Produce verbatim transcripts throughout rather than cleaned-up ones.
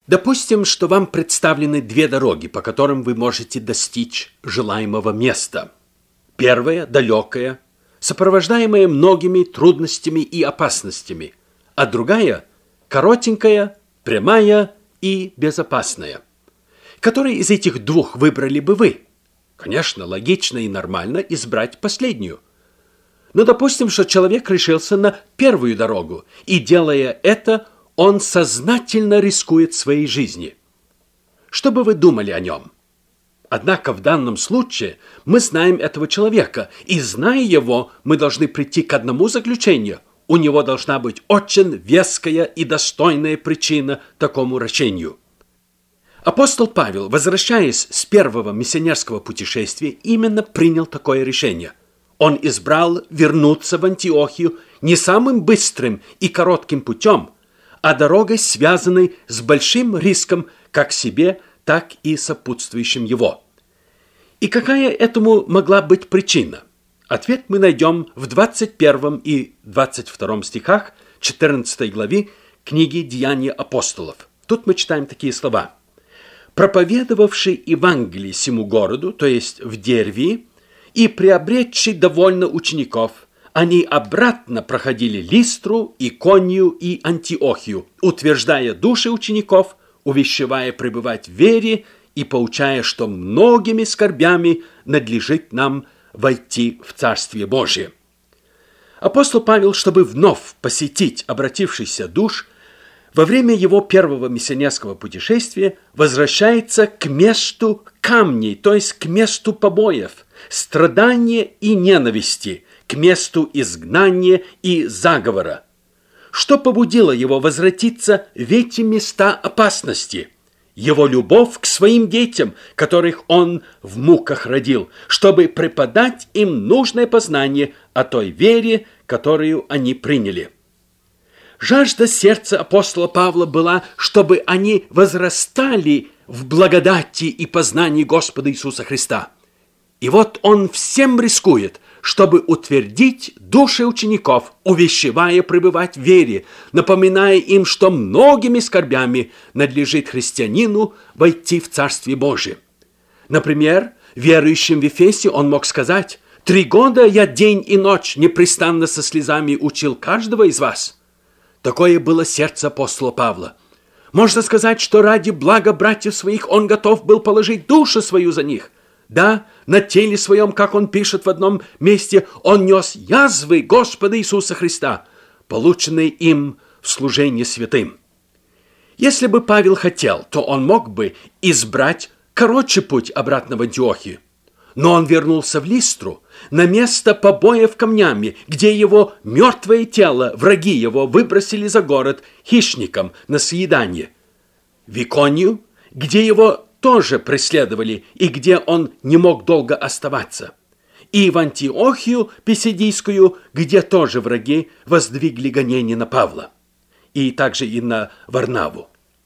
Допустим, что вам представлены две дороги, по которым вы можете достичь желаемого места. Первая – далекая, сопровождаемая многими трудностями и опасностями, а другая – коротенькая, прямая и безопасная. Который из этих двух выбрали бы вы? Конечно, логично и нормально избрать последнюю. Но допустим, что человек решился на первую дорогу, и, делая это, он сознательно рискует своей жизнью. Что бы вы думали о нем? Однако в данном случае мы знаем этого человека, и, зная его, мы должны прийти к одному заключению. У него должна быть очень веская и достойная причина такому решению. Апостол Павел, возвращаясь с первого миссионерского путешествия, именно принял такое решение. Он избрал вернуться в Антиохию не самым быстрым и коротким путем, а дорогой, связанной с большим риском как себе, так и сопутствующим его. И какая этому могла быть причина? Ответ мы найдем в двадцать первом и двадцать втором стихах четырнадцатой главы книги «Деяния апостолов». Тут мы читаем такие слова. «Проповедовавший Евангелие сему городу, то есть в Дервии, и приобретший довольно учеников, они обратно проходили Листру, Иконию и Антиохию, утверждая души учеников, увещевая пребывать в вере и поучая, что многими скорбями надлежит нам войти в Царствие Божие». Апостол Павел, чтобы вновь посетить обратившийся душ, во время его первого миссионерского путешествия возвращается к месту камней, то есть к месту побоев, страдания и ненависти, к месту изгнания и заговора. Что побудило его возвратиться в эти места опасности? Его любовь к своим детям, которых он в муках родил, чтобы преподать им нужное познание о той вере, которую они приняли. Жажда сердца апостола Павла была, чтобы они возрастали в благодати и познании Господа Иисуса Христа. И вот он всем рискует, чтобы утвердить души учеников, увещевая пребывать в вере, напоминая им, что многими скорбями надлежит христианину войти в Царствие Божие. Например, верующим в Ефесе он мог сказать: «Три года я день и ночь непрестанно со слезами учил каждого из вас». Такое было сердце апостола Павла. Можно сказать, что ради блага братьев своих он готов был положить душу свою за них. Да, на теле своем, как он пишет в одном месте, он нес язвы Господа Иисуса Христа, полученные им в служении святым. Если бы Павел хотел, то он мог бы избрать короче путь обратно в Антиохию. Но он вернулся в Листру, на место побоев камнями, где его мертвое тело враги его выбросили за город хищникам на съедание. В Иконию, где его тоже преследовали и где он не мог долго оставаться. И в Антиохию Писидийскую, где тоже враги воздвигли гонения на Павла. И также и на Варнаву.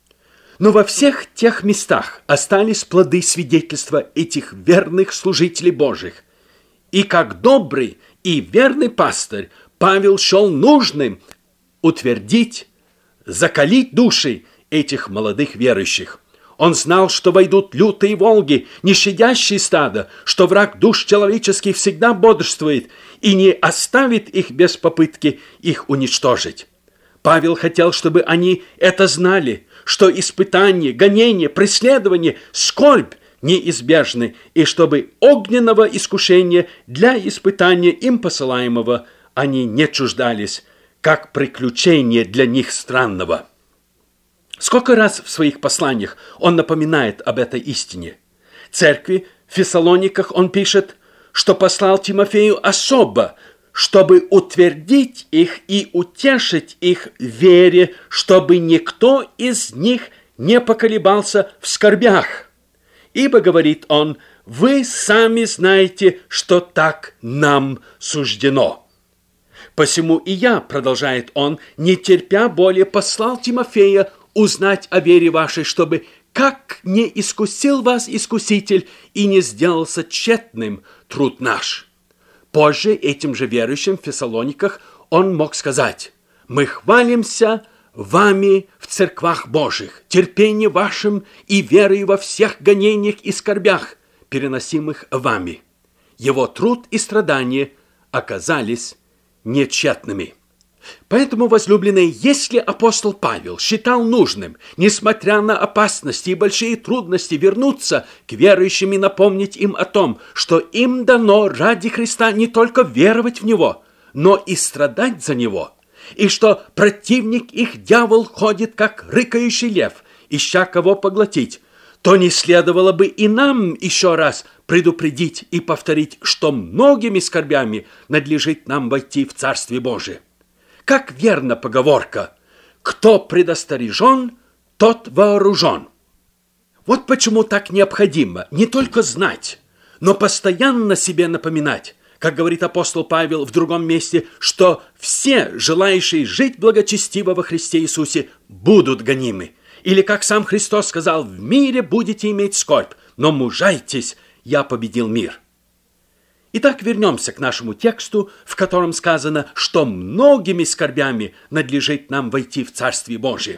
Но во всех тех местах остались плоды свидетельства этих верных служителей Божьих. И как добрый и верный пастырь Павел счел нужным утвердить, закалить души этих молодых верующих. Он знал, что войдут лютые волги, не щадящие стада, что враг душ человеческих всегда бодрствует и не оставит их без попытки их уничтожить. Павел хотел, чтобы они это знали, что испытания, гонения, преследования, скорбь неизбежны, и чтобы огненного искушения для испытания им посылаемого они не чуждались, как приключение для них странного. Сколько раз в своих посланиях он напоминает об этой истине. Церкви в Фессалониках он пишет, что послал Тимофею особо, чтобы утвердить их и утешить их в вере, чтобы никто из них не поколебался в скорбях. Ибо, говорит он, вы сами знаете, что так нам суждено. Посему и я, продолжает он, не терпя более, послал Тимофея узнать о вере вашей, чтобы как не искусил вас искуситель и не сделался тщетным труд наш. Позже этим же верующим в Фессалониках он мог сказать: мы хвалимся вами в церквах Божьих, терпение вашим и верой во всех гонениях и скорбях, переносимых вами. Его труд и страдания оказались нетщетными. Поэтому, возлюбленные, если апостол Павел считал нужным, несмотря на опасности и большие трудности, вернуться к верующим и напомнить им о том, что им дано ради Христа не только веровать в Него, но и страдать за Него, и что противник их, дьявол, ходит как рыкающий лев, ища кого поглотить, то не следовало бы и нам еще раз предупредить и повторить, что многими скорбями надлежит нам войти в Царствие Божие. Как верна поговорка: кто предостережен, тот вооружен. Вот почему так необходимо не только знать, но постоянно себе напоминать, как говорит апостол Павел в другом месте, что все желающие жить благочестиво во Христе Иисусе будут гонимы. Или, как сам Христос сказал: в мире будете иметь скорбь, но мужайтесь, я победил мир. Итак, вернемся к нашему тексту, в котором сказано, что многими скорбями надлежит нам войти в Царствие Божие.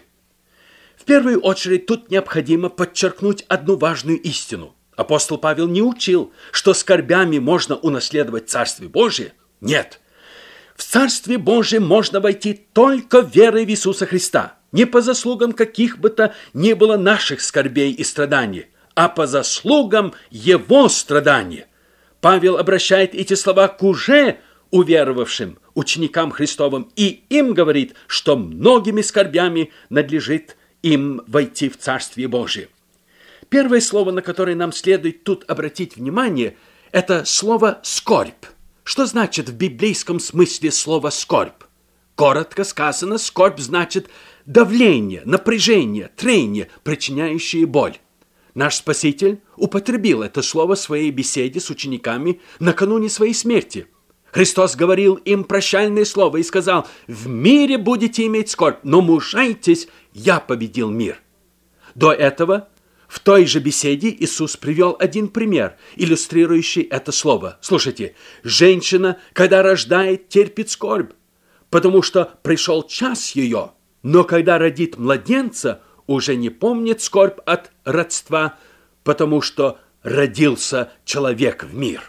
В первую очередь тут необходимо подчеркнуть одну важную истину. Апостол Павел не учил, что скорбями можно унаследовать Царствие Божие. Нет. В Царствие Божие можно войти только верой в Иисуса Христа, не по заслугам каких бы то ни было наших скорбей и страданий, а по заслугам Его страдания. Павел обращает эти слова к уже уверовавшим ученикам Христовым и им говорит, что многими скорбями надлежит им войти в Царствие Божие. Первое слово, на которое нам следует тут обратить внимание, это слово «скорбь». Что значит в библейском смысле слово «скорбь»? Коротко сказано, скорбь значит давление, напряжение, трение, причиняющее боль. Наш Спаситель употребил это слово в своей беседе с учениками накануне своей смерти. Христос говорил им прощальное слово и сказал: «В мире будете иметь скорбь, но мужайтесь, я победил мир». До этого в той же беседе Иисус привел один пример, иллюстрирующий это слово. Слушайте, женщина, когда рождает, терпит скорбь, потому что пришел час ее, но когда родит младенца, уже не помнит скорбь от родства, потому что родился человек в мир.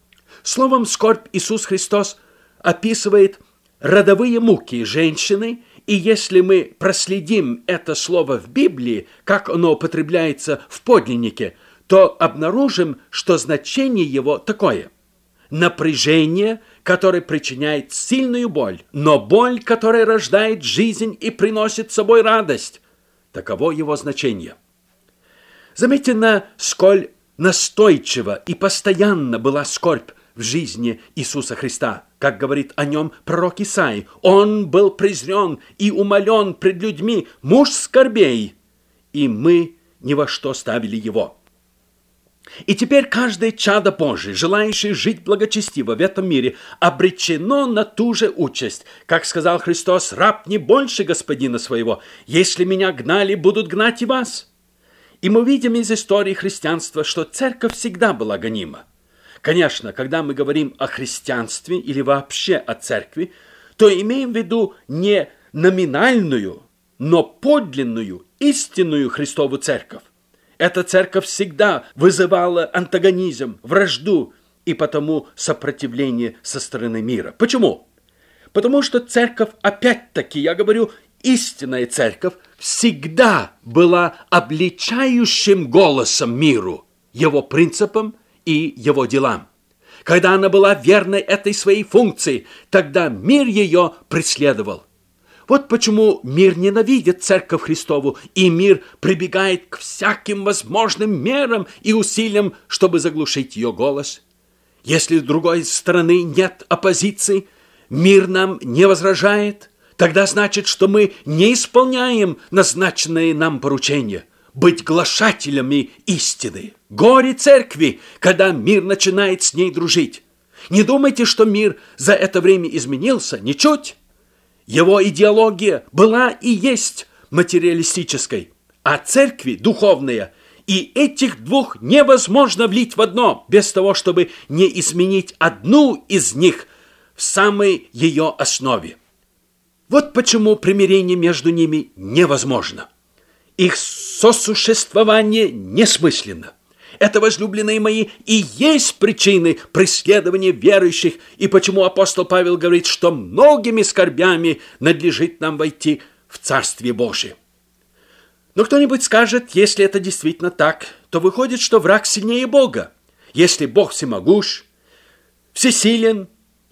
Словом «скорбь» Иисус Христос описывает родовые муки женщины, и если мы проследим это слово в Библии, как оно употребляется в подлиннике, то обнаружим, что значение его такое: напряжение, которое причиняет сильную боль, но боль, которая рождает жизнь и приносит с собой радость. Таково его значение. Заметьте, насколько настойчиво и постоянно была скорбь в жизни Иисуса Христа. Как говорит о нем пророк Исаия: «Он был презрен и умолен пред людьми, муж скорбей, и мы ни во что ставили его». И теперь каждое чадо Божие, желающее жить благочестиво в этом мире, обречено на ту же участь. Как сказал Христос: «Раб не больше господина своего. Если меня гнали, будут гнать и вас». И мы видим из истории христианства, что церковь всегда была гонима. Конечно, когда мы говорим о христианстве или вообще о церкви, то имеем в виду не номинальную, но подлинную, истинную Христову церковь. Эта церковь всегда вызывала антагонизм, вражду и потому сопротивление со стороны мира. Почему? Потому что церковь, опять-таки, я говорю, истинная церковь, всегда была обличающим голосом миру, его принципам и его делам. Когда она была верной этой своей функции, тогда мир ее преследовал. Вот почему мир ненавидит Церковь Христову, и мир прибегает к всяким возможным мерам и усилиям, чтобы заглушить ее голос. Если с другой стороны нет оппозиции, мир нам не возражает, тогда значит, что мы не исполняем назначенные нам поручения – быть глашателями истины. Горе церкви, когда мир начинает с ней дружить. Не думайте, что мир за это время изменился, ничуть. Его идеология была и есть материалистической, а церкви духовная, и этих двух невозможно влить в одно, без того, чтобы не изменить одну из них в самой ее основе. Вот почему примирение между ними невозможно. Их сосуществование несмысленно. Это, возлюбленные мои, и есть причины преследования верующих, и почему апостол Павел говорит, что многими скорбями надлежит нам войти в Царствие Божие. Но кто-нибудь скажет, если это действительно так, то выходит, что враг сильнее Бога. Если Бог всемогущ, всесилен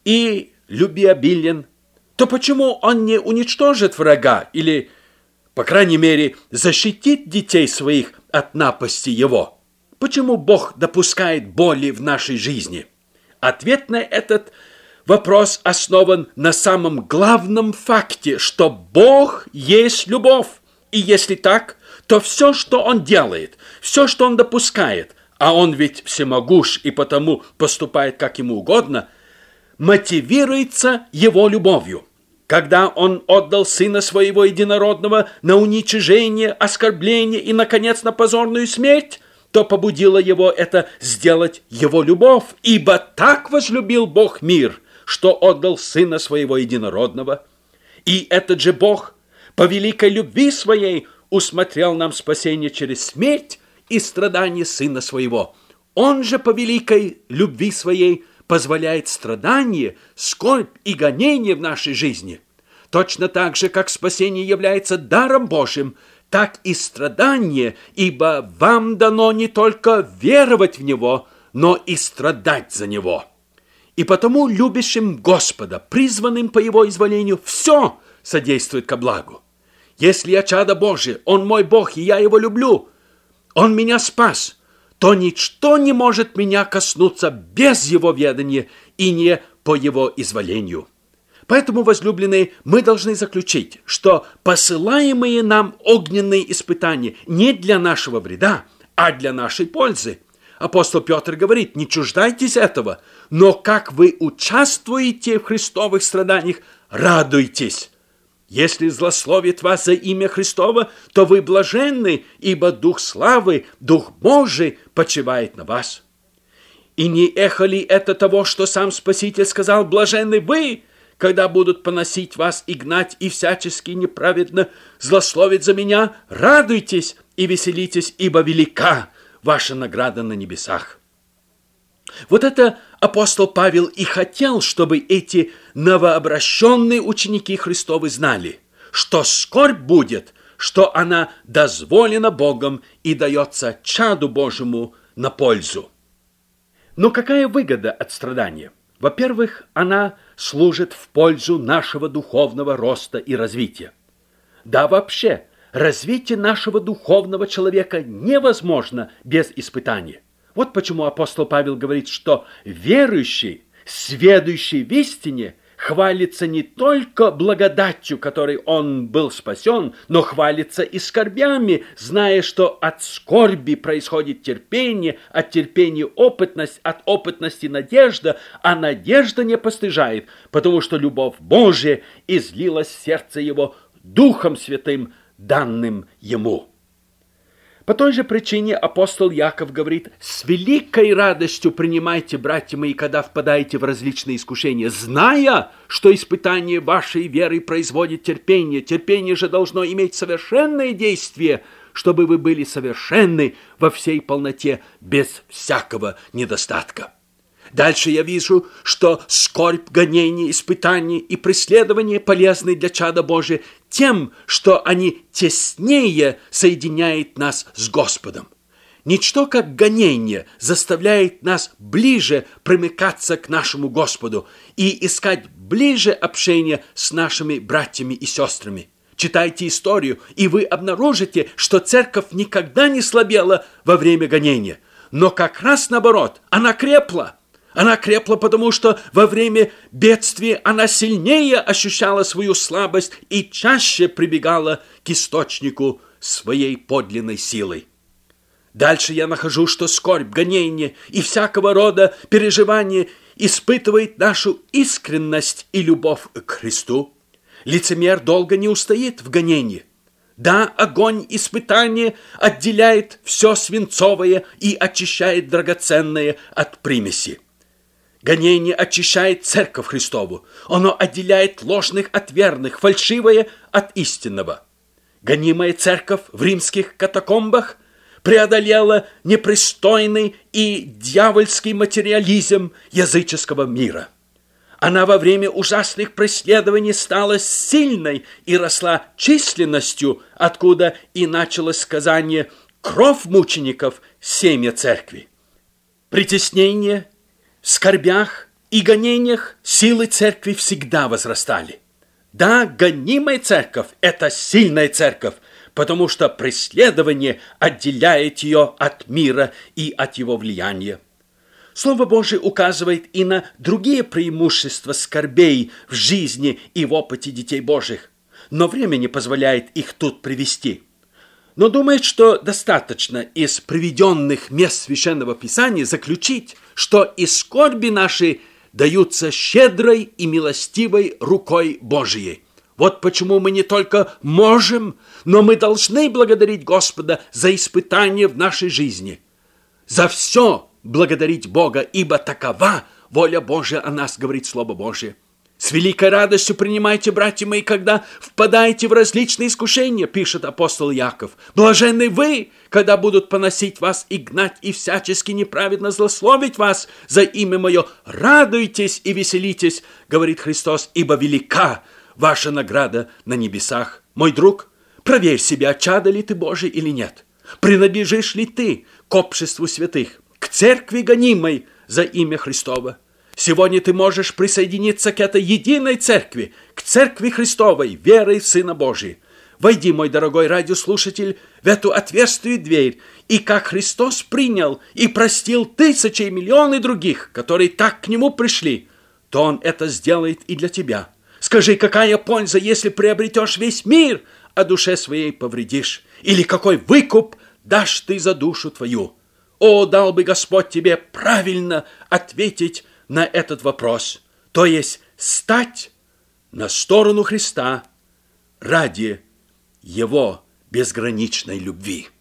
и любвеобилен, то почему Он не уничтожит врага или, по крайней мере, защитит детей своих от напасти Его? Почему Бог допускает боли в нашей жизни? Ответ на этот вопрос основан на самом главном факте, что Бог есть любовь. И если так, то все, что Он делает, все, что Он допускает, а Он ведь всемогущ и потому поступает как Ему угодно, мотивируется Его любовью. Когда Он отдал Сына Своего Единородного на уничижение, оскорбление и, наконец, на позорную смерть, то побудило Его это сделать Его любовь, ибо так возлюбил Бог мир, что отдал Сына Своего Единородного. И этот же Бог по великой любви Своей усмотрел нам спасение через смерть и страдания Сына Своего. Он же по великой любви Своей позволяет страдания, скорбь и гонение в нашей жизни. Точно так же, как спасение является даром Божьим, так и страдание, ибо вам дано не только веровать в Него, но и страдать за Него. И потому любящим Господа, призванным по Его изволению, все содействует ко благу. Если я чадо Божие, Он мой Бог, и я Его люблю, Он меня спас, то ничто не может меня коснуться без Его ведания и не по Его изволению. Поэтому, возлюбленные, мы должны заключить, что посылаемые нам огненные испытания не для нашего вреда, а для нашей пользы. Апостол Петр говорит, не чуждайтесь этого, но как вы участвуете в Христовых страданиях, радуйтесь. Если злословит вас за имя Христово, то вы блаженны, ибо Дух славы, Дух Божий почивает на вас. И не эхо ли это того, что сам Спаситель сказал, блаженны вы, когда будут поносить вас и гнать, и всячески неправедно злословить за меня, радуйтесь и веселитесь, ибо велика ваша награда на небесах. Вот это апостол Павел и хотел, чтобы эти новообращенные ученики Христовы знали, что скорбь будет, что она дозволена Богом и дается чаду Божьему на пользу. Но какая выгода от страдания? Во-первых, она служит в пользу нашего духовного роста и развития. Да, вообще, развитие нашего духовного человека невозможно без испытания. Вот почему апостол Павел говорит, что верующий, сведущий в истине, хвалится не только благодатью, которой он был спасен, но хвалится и скорбями, зная, что от скорби происходит терпение, от терпения опытность, от опытности надежда, а надежда не постыжает, потому что любовь Божия излилась в сердце его Духом Святым, данным ему. По той же причине апостол Яков говорит, «С великой радостью принимайте, братья мои, когда впадаете в различные искушения, зная, что испытание вашей веры производит терпение. Терпение же должно иметь совершенное действие, чтобы вы были совершенны во всей полноте, без всякого недостатка». Дальше я вижу, что скорбь, гонение, испытания и преследования полезны для чада Божия тем, что они теснее соединяют нас с Господом. Ничто, как гонение, заставляет нас ближе примыкаться к нашему Господу и искать ближе общение с нашими братьями и сестрами. Читайте историю, и вы обнаружите, что церковь никогда не слабела во время гонения, но как раз наоборот, она крепла. Она крепла, потому что во время бедствия она сильнее ощущала свою слабость и чаще прибегала к источнику своей подлинной силы. Дальше я нахожу, что скорбь, гонение и всякого рода переживания испытывает нашу искренность и любовь к Христу. Лицемер долго не устоит в гонении. Да, огонь испытания отделяет все свинцовое и очищает драгоценное от примеси. Гонение очищает церковь Христову. Оно отделяет ложных от верных, фальшивое от истинного. Гонимая церковь в римских катакомбах преодолела непристойный и дьявольский материализм языческого мира. Она во время ужасных преследований стала сильной и росла численностью, откуда и началось сказание «Кровь мучеников – семя церкви». Притеснение, в скорбях и гонениях силы церкви всегда возрастали. Да, гонимая церковь – это сильная церковь, потому что преследование отделяет ее от мира и от его влияния. Слово Божие указывает и на другие преимущества скорбей в жизни и в опыте детей Божьих, но время не позволяет их тут привести. Но думает, что достаточно из приведенных мест Священного Писания заключить, что и скорби наши даются щедрой и милостивой рукой Божией. Вот почему мы не только можем, но мы должны благодарить Господа за испытания в нашей жизни. За все благодарить Бога, ибо такова воля Божия о нас, говорит Слово Божие. С великой радостью принимайте, братья мои, когда впадаете в различные искушения, пишет апостол Яков. Блаженны вы, когда будут поносить вас и гнать, и всячески неправедно злословить вас за имя мое. Радуйтесь и веселитесь, говорит Христос, ибо велика ваша награда на небесах. Мой друг, проверь себя, чада ли ты Божий или нет. Принадлежишь ли ты к обществу святых, к церкви гонимой за имя Христово? Сегодня ты можешь присоединиться к этой единой церкви, к церкви Христовой, верой в Сына Божия. Войди, мой дорогой радиослушатель, в эту отверстую дверь, и как Христос принял и простил тысячи и миллионы других, которые так к Нему пришли, то Он это сделает и для тебя. Скажи, какая польза, если приобретешь весь мир, а душе своей повредишь? Или какой выкуп дашь ты за душу твою? О, дал бы Господь тебе правильно ответить на этот вопрос, то есть стать на сторону Христа ради Его безграничной любви.